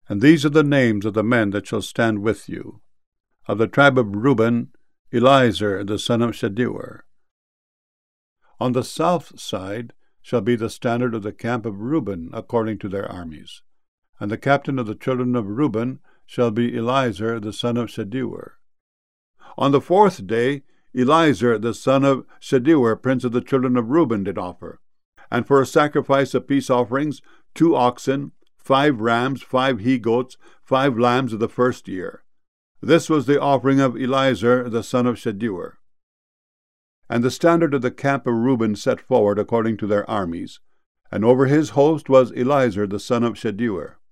And these are the names of the men that shall stand with you. Of the tribe of Reuben, Eliezer the son of Shedeur. On the south side shall be the standard of the camp of Reuben, according to their armies. And the captain of the children of Reuben shall be Eliezer the son of Shedeur. On the fourth day Eliezer the son of Shedeur, prince of the children of Reuben, did offer. And for a sacrifice of peace offerings, 2 oxen, 5 rams, 5 he-goats, 5 lambs of the first year. This was the offering of Eliezer the son of Shedeur. And the standard of the camp of Reuben set forward according to their armies, and over his host was Eliezer the son of Shedeur.